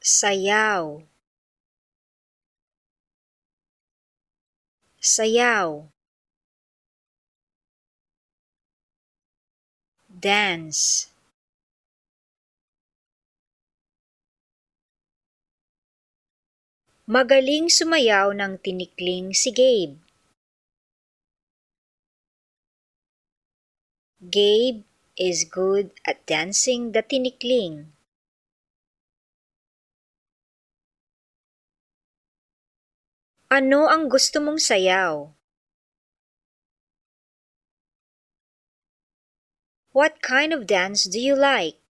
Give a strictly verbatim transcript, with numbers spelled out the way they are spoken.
Sayaw. Sayaw. Dance. Magaling sumayaw ng tinikling si Gabe. Gabe is good at dancing the tinikling. Ano ang gusto mong sayaw? What kind of dance do you like?